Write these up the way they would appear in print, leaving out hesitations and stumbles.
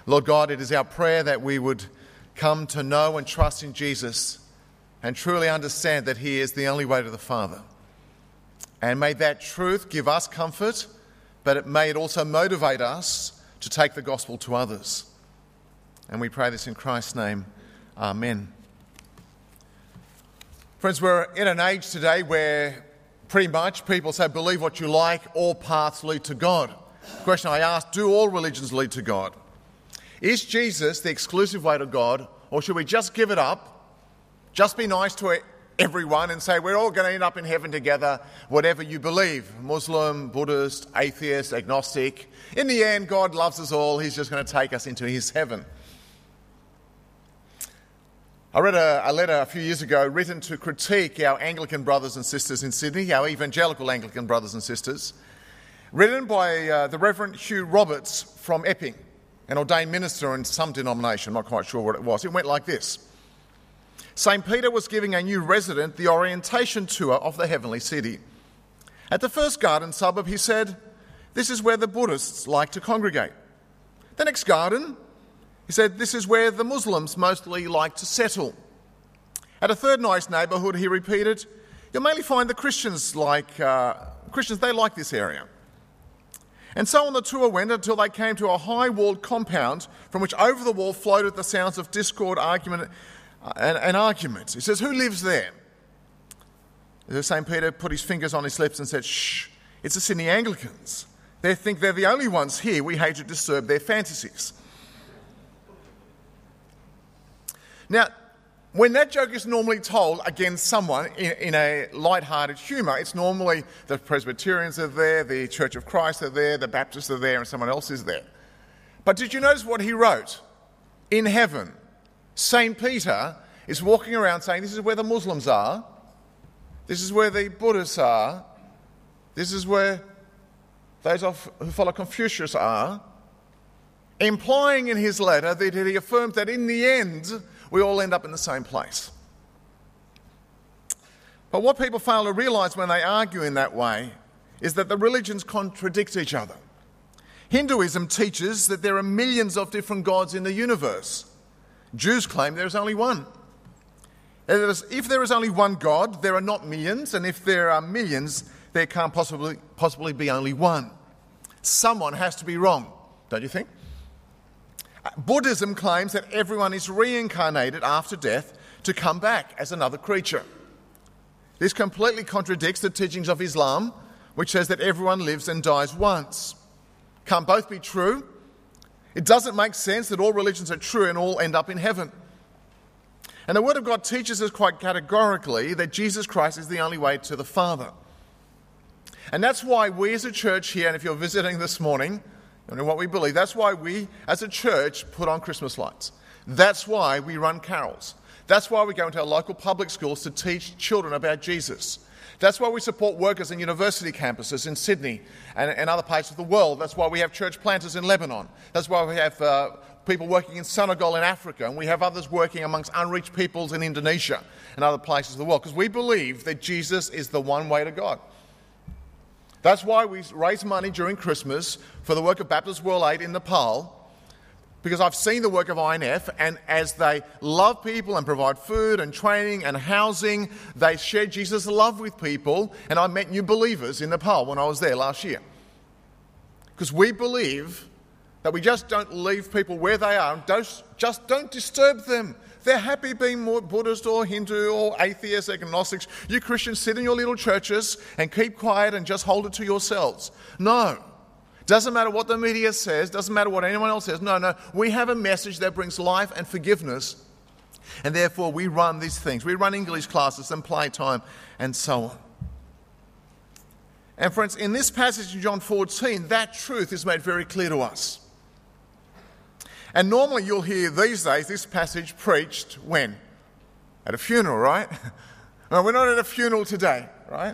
Lord God, it is our prayer that we would come to know and trust in Jesus and truly understand that he is the only way to the Father. And may that truth give us comfort, but may it also motivate us to take the gospel to others. And we pray this in Christ's name. Amen. Friends, we're in an age today where pretty much people say, believe what you like, all paths lead to God. The question I ask, do all religions lead to God? Is Jesus the exclusive way to God, or should we just give it up, just be nice to everyone and say we're all going to end up in heaven together, whatever you believe, Muslim, Buddhist, atheist, agnostic. In the end, God loves us all. He's just going to take us into his heaven. I read a letter a few years ago written to critique our Anglican brothers and sisters in Sydney, our evangelical Anglican brothers and sisters, written by the Reverend Hugh Roberts from Epping, an ordained minister in some denomination, not quite sure what it was. It went like this. St. Peter was giving a new resident the orientation tour of the heavenly city. At the first garden suburb, he said, "This is where the Buddhists like to congregate." The next garden, he said, "This is where the Muslims mostly like to settle." At a third nice neighbourhood, he repeated, "You'll mainly find the Christians they like this area." And so on the tour went until they came to a high-walled compound from which over the wall floated the sounds of discord, argument, and argument. He says, "Who lives there?" St. Peter put his fingers on his lips and said, "Shh, it's the Sydney Anglicans. They think they're the only ones here. We hate to disturb their fantasies." Now, when that joke is normally told against someone in a light-hearted humour, it's normally the Presbyterians are there, the Church of Christ are there, the Baptists are there, and someone else is there. But did you notice what he wrote? In heaven, St. Peter is walking around saying, this is where the Muslims are, this is where the Buddhists are, this is where those who follow Confucius are, implying in his letter that he affirmed that in the end, we all end up in the same place. But what people fail to realise when they argue in that way is that the religions contradict each other. Hinduism teaches that there are millions of different gods in the universe. Jews claim there is only one. If there is only one God, there are not millions, and if there are millions, there can't possibly be only one. Someone has to be wrong, don't you think? Buddhism claims that everyone is reincarnated after death to come back as another creature. This completely contradicts the teachings of Islam, which says that everyone lives and dies once. Can't both be true? It doesn't make sense that all religions are true and all end up in heaven. And the Word of God teaches us quite categorically that Jesus Christ is the only way to the Father. And that's why we as a church here, and if you're visiting this morning, you know what we believe. That's why we, as a church, put on Christmas lights. That's why we run carols. That's why we go into our local public schools to teach children about Jesus. That's why we support workers in university campuses in Sydney and other parts of the world. That's why we have church planters in Lebanon. That's why we have people working in Senegal in Africa, and we have others working amongst unreached peoples in Indonesia and other places of the world, because we believe that Jesus is the one way to God. That's why we raise money during Christmas for the work of Baptist World Aid in Nepal, because I've seen the work of INF, and as they love people and provide food and training and housing, they share Jesus' love with people, and I met new believers in Nepal when I was there last year. Because we believe that we just don't leave people where they are, and don't disturb them. They're happy being more Buddhist or Hindu or atheist, agnostics. You Christians sit in your little churches and keep quiet and just hold it to yourselves. No. Doesn't matter what the media says, doesn't matter what anyone else says. No. We have a message that brings life and forgiveness, and therefore we run these things. We run English classes and playtime and so on. And friends, in this passage in John 14, that truth is made very clear to us. And normally you'll hear these days this passage preached when? At a funeral, right? No, we're not at a funeral today, right?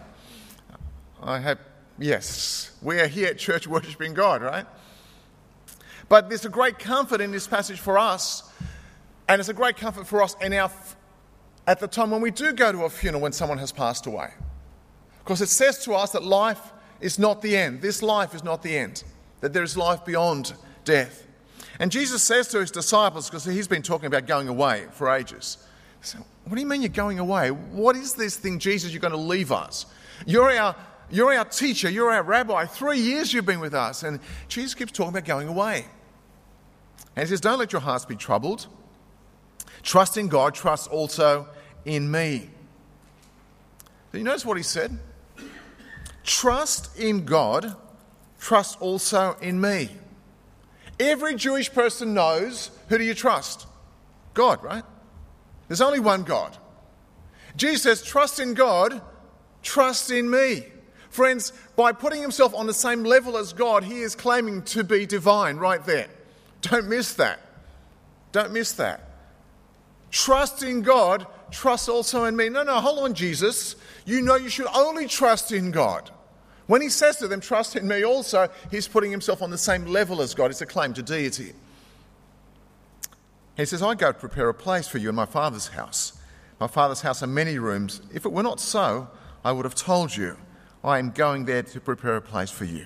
Yes, we are here at church worshipping God, right? But there's a great comfort in this passage for us, and it's a great comfort for us at the time when we do go to a funeral when someone has passed away. Because it says to us that life is not the end. This life is not the end, that there is life beyond death. And Jesus says to his disciples, because he's been talking about going away for ages, so, what do you mean you're going away? What is this thing, Jesus, you're going to leave us? You're our teacher, you're our rabbi. 3 years you've been with us. And Jesus keeps talking about going away. And he says, don't let your hearts be troubled. Trust in God, trust also in me. Do you notice what he said? Trust in God, trust also in me. Every Jewish person knows, who do you trust? God, right? There's only one God. Jesus says, trust in God, trust in me. Friends, by putting himself on the same level as God, he is claiming to be divine right there. Don't miss that. Don't miss that. Trust in God, trust also in me. No, hold on, Jesus. You know you should only trust in God. When he says to them, trust in me also, he's putting himself on the same level as God. It's a claim to deity. He says, I go to prepare a place for you in my Father's house. My Father's house are many rooms. If it were not so, I would have told you. I am going there to prepare a place for you.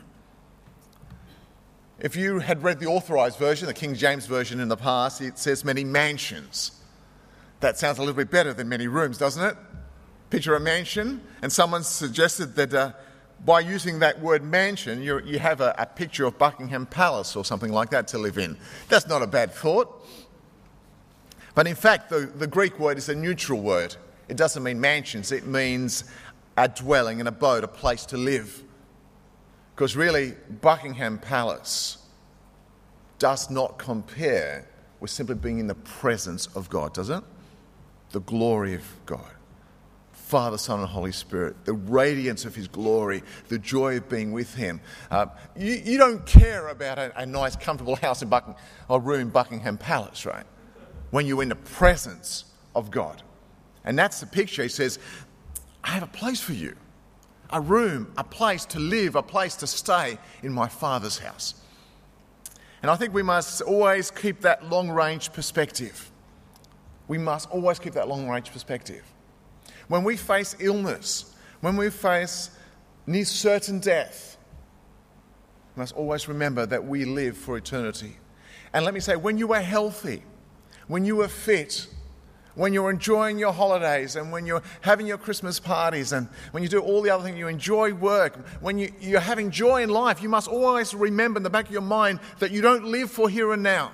If you had read the Authorised Version, the King James Version in the past, it says many mansions. That sounds a little bit better than many rooms, doesn't it? Picture a mansion, and someone suggested that by using that word mansion, you have a picture of Buckingham Palace or something like that to live in. That's not a bad thought. But in fact, the Greek word is a neutral word. It doesn't mean mansions. It means a dwelling, an abode, a place to live. Because really, Buckingham Palace does not compare with simply being in the presence of God, does it? The glory of God. Father, Son, and Holy Spirit, the radiance of his glory, the joy of being with him. You don't care about a nice, comfortable house in or room in Buckingham Palace, right? When you're in the presence of God. And that's the picture. He says, I have a place for you. A room, a place to live, a place to stay in my Father's house. And I think we must always keep that long-range perspective. We must always keep that long-range perspective. When we face illness, when we face near certain death, we must always remember that we live for eternity. And let me say, when you are healthy, when you are fit, when you're enjoying your holidays and when you're having your Christmas parties and when you do all the other things, you enjoy work, when you're having joy in life, you must always remember in the back of your mind that you don't live for here and now.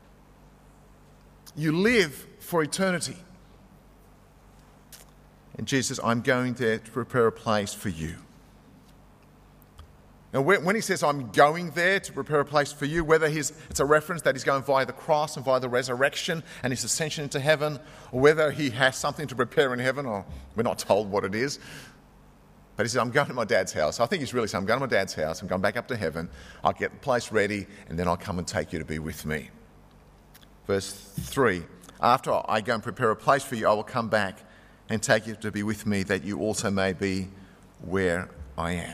You live for eternity. And Jesus says, I'm going there to prepare a place for you. Now, when he says, I'm going there to prepare a place for you, whether it's a reference that he's going via the cross and via the resurrection and his ascension into heaven, or whether he has something to prepare in heaven, or we're not told what it is. But he says, I'm going to my dad's house. I think he's really saying, I'm going to my dad's house, I'm going back up to heaven, I'll get the place ready, and then I'll come and take you to be with me. Verse 3, after I go and prepare a place for you, I will come back and take you to be with me, that you also may be where I am.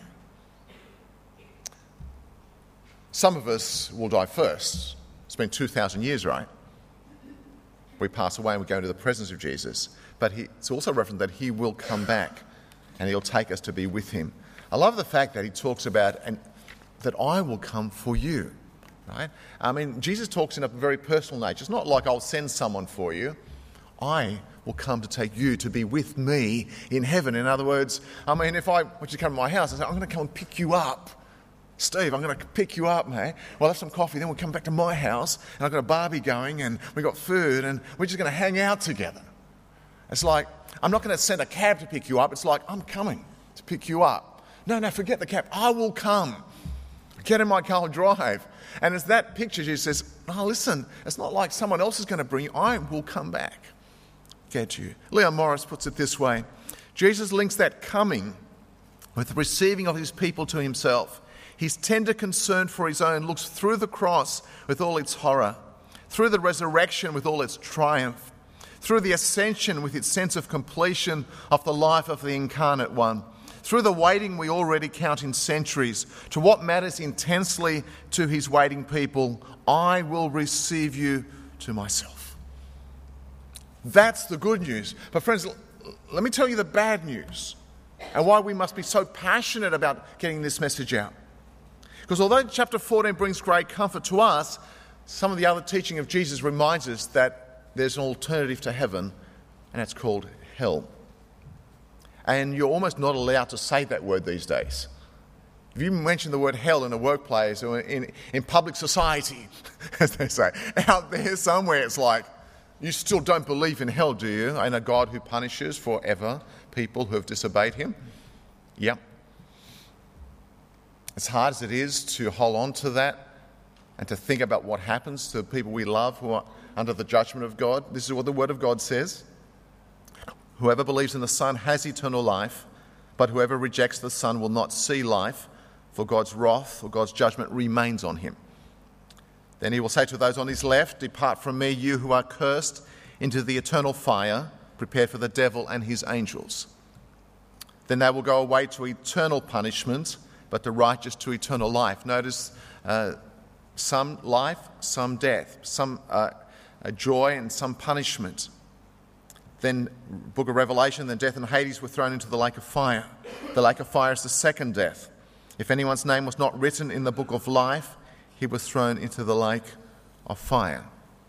Some of us will die first. It's been 2,000 years, right? We pass away and we go into the presence of Jesus. But it's also referenced that he will come back and he'll take us to be with him. I love the fact that he talks about that I will come for you, right? I mean, Jesus talks in a very personal nature. It's not like I'll send someone for you. I will come to take you to be with me in heaven. In other words, I mean, if I want you to come to my house, I say, I'm going to come and pick you up. Steve, I'm going to pick you up, mate. We'll have some coffee, then we'll come back to my house, and I've got a barbie going, and we've got food, and we're just going to hang out together. It's like, I'm not going to send a cab to pick you up. It's like, I'm coming to pick you up. No, forget the cab. I will come. Get in my car and drive. And it's that picture, Jesus says, oh, listen, it's not like someone else is going to bring you. I will come back. Get you. Leon Morris puts it this way. Jesus links that coming with the receiving of his people to himself. His tender concern for his own looks through the cross with all its horror, through the resurrection with all its triumph, through the ascension with its sense of completion of the life of the incarnate one, through the waiting we already count in centuries, to what matters intensely to his waiting people, I will receive you to myself. That's the good news. But friends, let me tell you the bad news and why we must be so passionate about getting this message out. Because although chapter 14 brings great comfort to us, some of the other teaching of Jesus reminds us that there's an alternative to heaven, and it's called hell. And you're almost not allowed to say that word these days. If you mention the word hell in a workplace or in public society, as they say, out there somewhere, it's like, you still don't believe in hell, do you? And a God who punishes forever people who have disobeyed him? Yep. As hard as it is to hold on to that and to think about what happens to the people we love who are under the judgment of God, this is what the Word of God says. Whoever believes in the Son has eternal life, but whoever rejects the Son will not see life, for God's wrath or God's judgment remains on him. Then he will say to those on his left, "Depart from me, you who are cursed, into the eternal fire, prepared for the devil and his angels." Then they will go away to eternal punishment, but the righteous to eternal life. Notice some life, some death, some joy and some punishment. Then, book of Revelation, then death and Hades were thrown into the lake of fire. The lake of fire is the second death. If anyone's name was not written in the book of life, he was thrown into the lake of fire.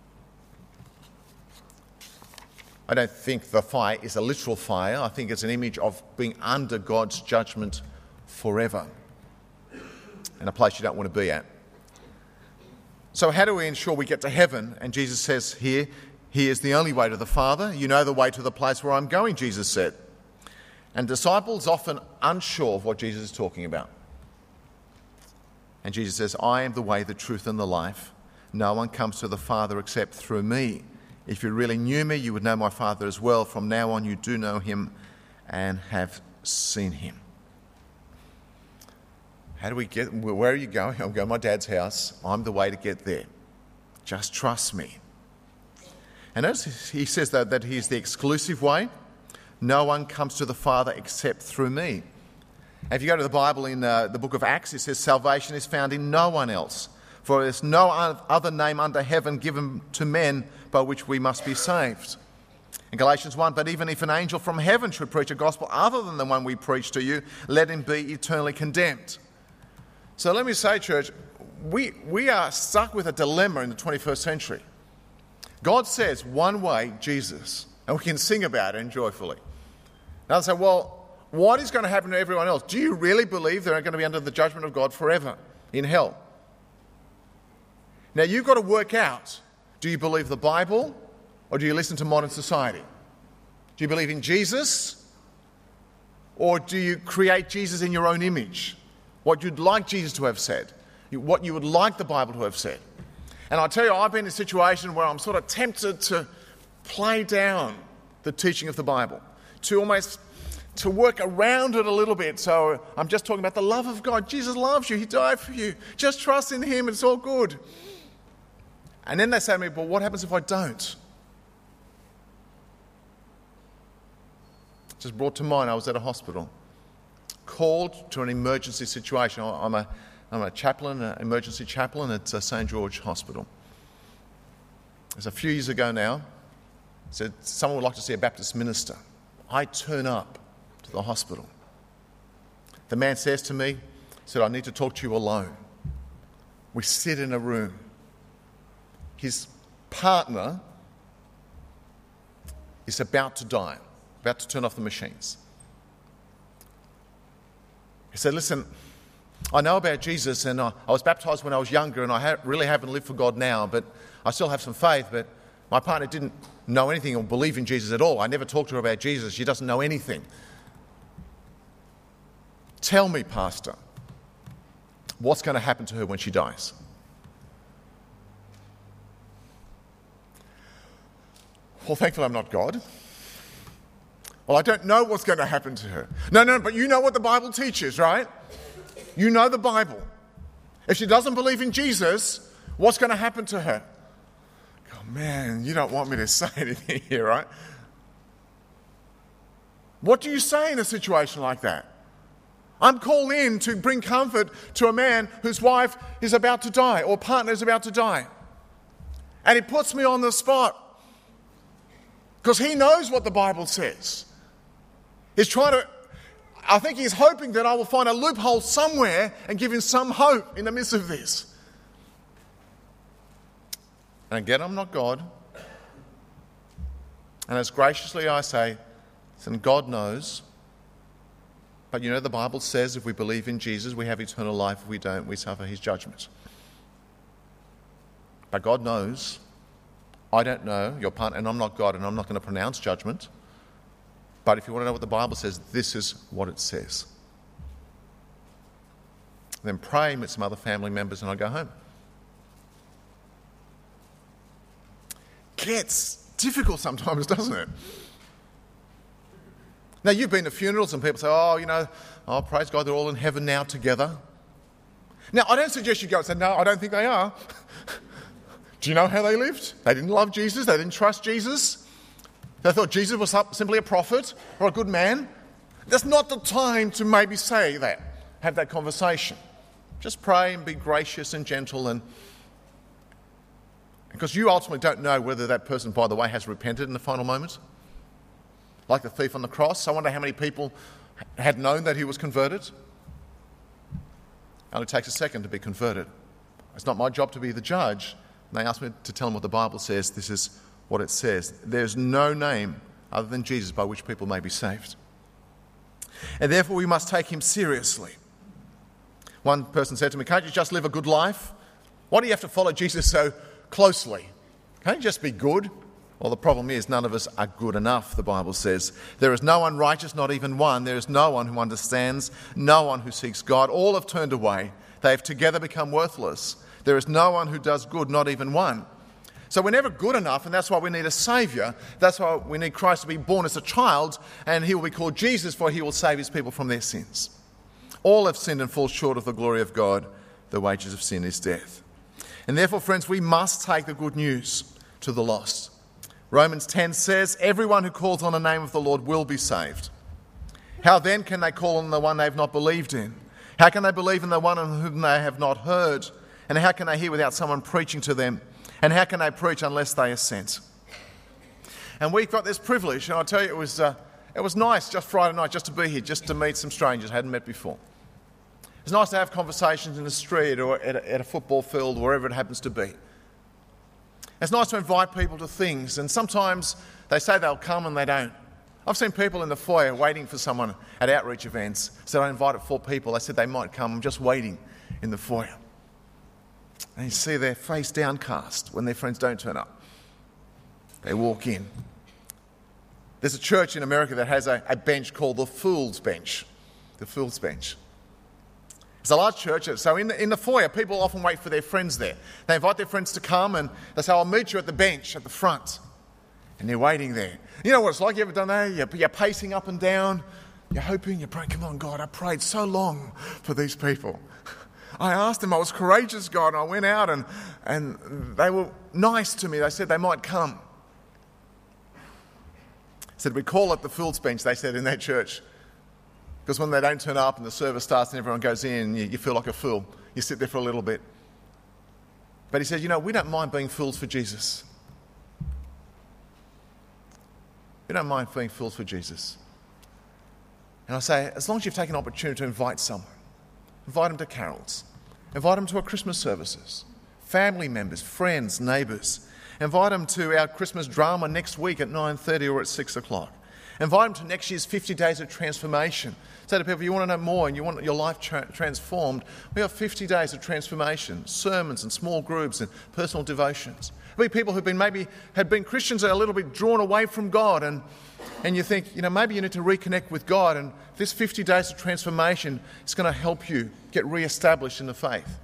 I don't think the fire is a literal fire. I think it's an image of being under God's judgment forever, in a place you don't want to be at. So how do we ensure we get to heaven? And Jesus says here, he is the only way to the Father. You know the way to the place where I'm going, Jesus said. And disciples often unsure of what Jesus is talking about. And Jesus says, I am the way, the truth, and the life. No one comes to the Father except through me. If you really knew me, you would know my Father as well. From now on, you do know him and have seen him. How do we get, where are you going? I'm going to my dad's house. I'm the way to get there. Just trust me. And notice he says that he is the exclusive way. No one comes to the Father except through me. And if you go to the Bible in the book of Acts, it says salvation is found in no one else. For there's no other name under heaven given to men by which we must be saved. In Galatians 1, but even if an angel from heaven should preach a gospel other than the one we preach to you, let him be eternally condemned. So let me say, church, we are stuck with a dilemma in the 21st century. God says one way, Jesus, and we can sing about it joyfully. Now they say, well, what is going to happen to everyone else? Do you really believe they're going to be under the judgment of God forever in hell? Now you've got to work out, do you believe the Bible or do you listen to modern society? Do you believe in Jesus or do you create Jesus in your own image? What you'd like Jesus to have said, what you would like the Bible to have said. And I tell you, I've been in a situation where I'm sort of tempted to play down the teaching of the Bible, to work around it a little bit. So I'm just talking about the love of God. Jesus loves you. He died for you. Just trust in him. It's all good. And then they say to me, but what happens if I don't? Just brought to mind, I was at a hospital, called to an emergency situation. I'm a chaplain, an emergency chaplain at St. George Hospital. It was a few years ago now. Said someone would like to see a Baptist minister. I turn up to the hospital. The man says to me, said, I need to talk to you alone. We sit in a room. His partner is about to die, about to turn off the machines. He said, listen, I know about Jesus and I was baptised when I was younger and I really haven't lived for God now, but I still have some faith, but my partner didn't know anything or believe in Jesus at all. I never talked to her about Jesus. She doesn't know anything. Tell me, Pastor, what's going to happen to her when she dies? Well, thankfully I'm not God. Well, I don't know what's going to happen to her. No, but you know what the Bible teaches, right? You know the Bible. If she doesn't believe in Jesus, what's going to happen to her? Oh, man, you don't want me to say anything here, right? What do you say in a situation like that? I'm called in to bring comfort to a man whose wife is about to die or partner is about to die. And it puts me on the spot because he knows what the Bible says. I think he's hoping that I will find a loophole somewhere and give him some hope in the midst of this. And again, I'm not God. And as graciously I say, listen, God knows. But you know, the Bible says if we believe in Jesus, we have eternal life. If we don't, we suffer his judgment. But God knows. I don't know your part, and I'm not God, and I'm not going to pronounce judgment. But if you want to know what the Bible says, this is what it says. Then pray, meet some other family members, and I go home. Gets difficult sometimes, doesn't it? Now, you've been to funerals and people say, oh, praise God, they're all in heaven now together. Now, I don't suggest you go and say, no, I don't think they are. Do you know how they lived? They didn't love Jesus. They didn't trust Jesus. They thought Jesus was simply a prophet or a good man. That's not the time to maybe say that, have that conversation. Just pray and be gracious and gentle, and because you ultimately don't know whether that person, by the way, has repented in the final moment. Like the thief on the cross. I wonder how many people had known that he was converted. It only takes a second to be converted. It's not my job to be the judge. And they asked me to tell them what the Bible says. This is what it says. There's no name other than Jesus by which people may be saved. And therefore we must take him seriously. One person said to me, can't you just live a good life? Why do you have to follow Jesus so closely? Can't you just be good? Well, the problem is none of us are good enough, the Bible says. There is no one righteous, not even one. There is no one who understands, no one who seeks God. All have turned away. They have together become worthless. There is no one who does good, not even one. So we're never good enough, and that's why we need a Saviour. That's why we need Christ to be born as a child, and he will be called Jesus, for he will save his people from their sins. All have sinned and fall short of the glory of God. The wages of sin is death. And therefore, friends, we must take the good news to the lost. Romans 10 says, everyone who calls on the name of the Lord will be saved. How then can they call on the one they have not believed in? How can they believe in the one on whom they have not heard? And how can they hear without someone preaching to them? And how can they preach unless they are sent? And we've got this privilege, and I'll tell you, it was nice just Friday night just to be here, just to meet some strangers I hadn't met before. It's nice to have conversations in the street or at a football field, wherever it happens to be. It's nice to invite people to things, and sometimes they say they'll come and they don't. I've seen people in the foyer waiting for someone at outreach events. So I invited 4 people. They said they might come. I'm just waiting in the foyer. And you see their face downcast when their friends don't turn up. They walk in. There's a church in America that has a bench called the Fool's Bench. The Fool's Bench. It's a large church, so in the foyer, people often wait for their friends there. They invite their friends to come, and they say, I'll meet you at the bench at the front. And they're waiting there. You know what it's like? You ever done that? You're pacing up and down. You're hoping, you're praying, come on, God, I prayed so long for these people. I asked them, I was courageous, God, and I went out and they were nice to me. They said they might come. I said, we call it the Fool's Bench, they said in that church. Because when they don't turn up and the service starts and everyone goes in, you feel like a fool. You sit there for a little bit. But he said, we don't mind being fools for Jesus. We don't mind being fools for Jesus. And I say, as long as you've taken an opportunity to invite someone, invite them to carols, invite them to our Christmas services, family members, friends, neighbours, invite them to our Christmas drama next week at 9:30 or at 6 o'clock. Invite them to next year's 50 Days of Transformation. Say to people, you want to know more and you want your life transformed, we have 50 Days of Transformation, sermons and small groups and personal devotions. There'll be people who've had been Christians that are a little bit drawn away from God, and you think, maybe you need to reconnect with God, and this 50 Days of Transformation is going to help you get re-established in the faith.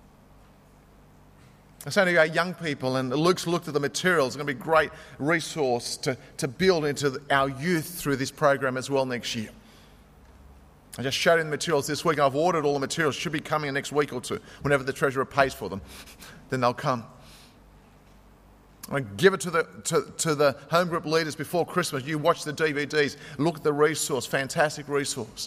I say to our young people, and Luke's looked at the materials, it's going to be a great resource to build into our youth through this program as well next year. I just showed in the materials this week, and I've ordered all the materials. Should be coming in the next week or two. Whenever the treasurer pays for them, then they'll come. I give it to the home group leaders before Christmas. You watch the DVDs, look at the resource, fantastic resource.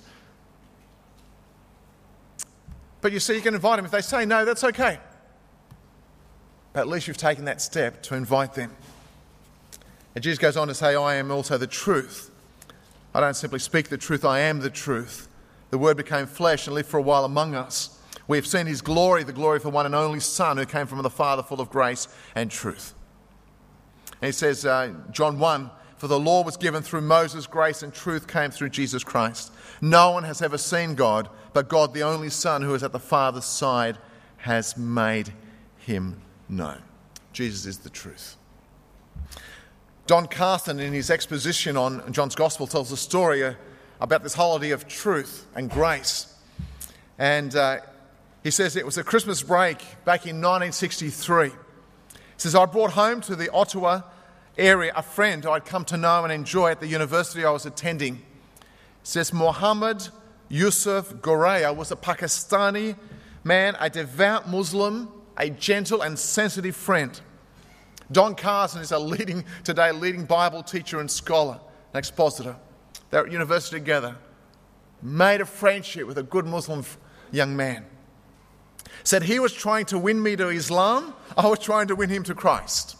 But you see, you can invite them. If they say no, that's okay. But at least you've taken that step to invite them. And Jesus goes on to say, I am also the truth. I don't simply speak the truth, I am the truth. The Word became flesh and lived for a while among us. We have seen his glory, the glory of the one and only Son who came from the Father, full of grace and truth. And he says, John 1, for the law was given through Moses, grace and truth came through Jesus Christ. No one has ever seen God, but God, the only Son who is at the Father's side, has made him known. Jesus is the truth. Don Carson, in his exposition on John's Gospel, tells a story about this holiday of truth and grace. And he says it was a Christmas break back in 1963. He says, I brought home to the Ottawa area a friend I'd come to know and enjoy at the university I was attending. He says, Mohammed Yusuf Goraya was a Pakistani man, a devout Muslim, a gentle and sensitive friend. Don Carson is a leading Bible teacher and scholar, an expositor. They're at university together, made a friendship with a good Muslim young man. Said he was trying to win me to Islam, I was trying to win him to Christ.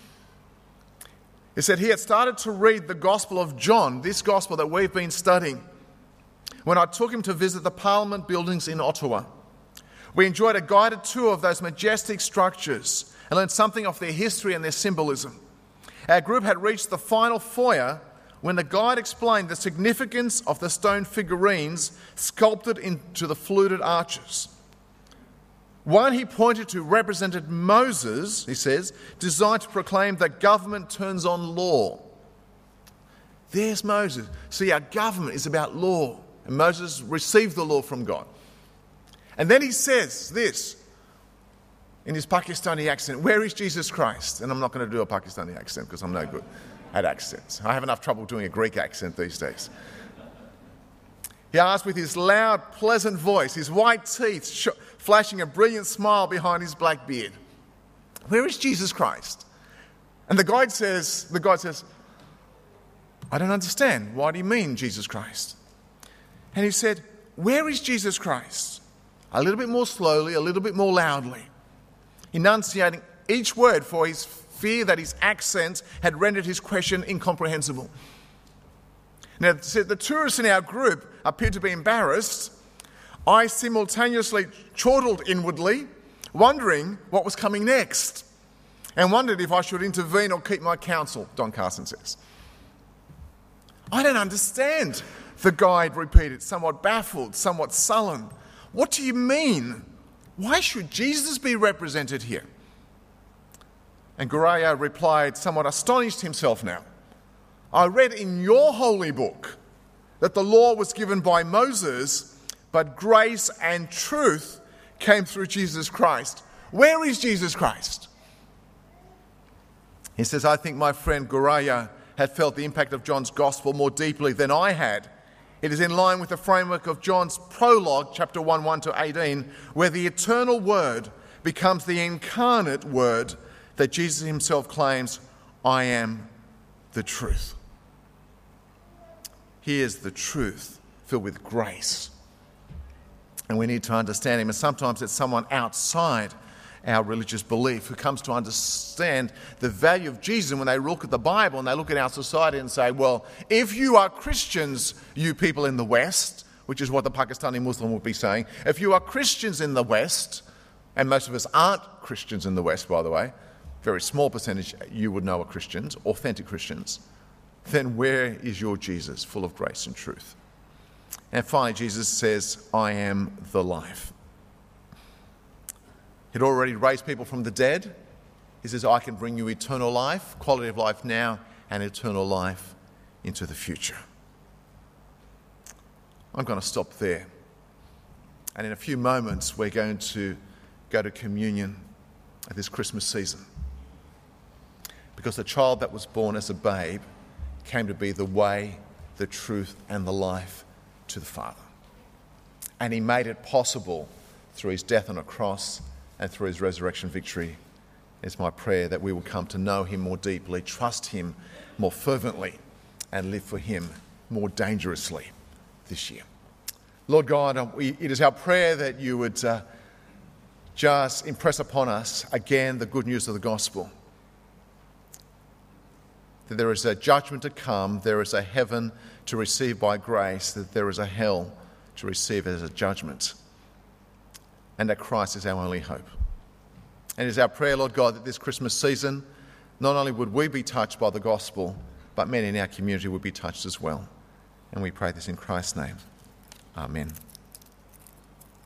He said he had started to read the Gospel of John, this Gospel that we've been studying, when I took him to visit the Parliament buildings in Ottawa. We enjoyed a guided tour of those majestic structures and learned something of their history and their symbolism. Our group had reached the final foyer when the guide explained the significance of the stone figurines sculpted into the fluted arches. One he pointed to represented Moses, he says, designed to proclaim that government turns on law. There's Moses. See, our government is about law, and Moses received the law from God. And then he says this in his Pakistani accent, where is Jesus Christ? And I'm not going to do a Pakistani accent because I'm no good at accents. I have enough trouble doing a Greek accent these days. He asked with his loud, pleasant voice, his white teeth flashing a brilliant smile behind his black beard, where is Jesus Christ? And the guide says, I don't understand. Why do you mean Jesus Christ? And he said, where is Jesus Christ? A little bit more slowly, a little bit more loudly, enunciating each word for his fear that his accent had rendered his question incomprehensible. Now, the tourists in our group appeared to be embarrassed. I simultaneously chortled inwardly, wondering what was coming next, and wondered if I should intervene or keep my counsel, Don Carson says. I don't understand, the guide repeated, somewhat baffled, somewhat sullen. What do you mean? Why should Jesus be represented here? And Goraya replied, somewhat astonished himself now. I read in your holy book that the law was given by Moses, but grace and truth came through Jesus Christ. Where is Jesus Christ? He says, I think my friend Goraya had felt the impact of John's gospel more deeply than I had. It is in line with the framework of John's prologue, chapter 1 to 18, where the eternal word becomes the incarnate word that Jesus himself claims, I am the truth. He is the truth filled with grace. And we need to understand him. And sometimes it's someone outside our religious belief who comes to understand the value of Jesus. And when they look at the Bible and they look at our society and say, well, if you are Christians, you people in the West, which is what the Pakistani Muslim would be saying, if you are Christians in the West, and most of us aren't Christians in the West, by the way, very small percentage you would know are Christians, authentic Christians, then where is your Jesus, full of grace and truth? And finally, Jesus says, I am the life. He'd already raised people from the dead. He says, I can bring you eternal life, quality of life now, and eternal life into the future. I'm going to stop there. And in a few moments, we're going to go to communion at this Christmas season. Because the child that was born as a babe came to be the way, the truth, and the life to the Father. And he made it possible through his death on a cross and through his resurrection victory. It's my prayer that we will come to know him more deeply, trust him more fervently, and live for him more dangerously this year. Lord God, it is our prayer that you would just impress upon us again the good news of the gospel. That there is a judgment to come, there is a heaven to receive by grace, that there is a hell to receive as a judgment. and that Christ is our only hope. And it is our prayer, Lord God, that this Christmas season, not only would we be touched by the gospel, but men in our community would be touched as well. And we pray this in Christ's name. Amen.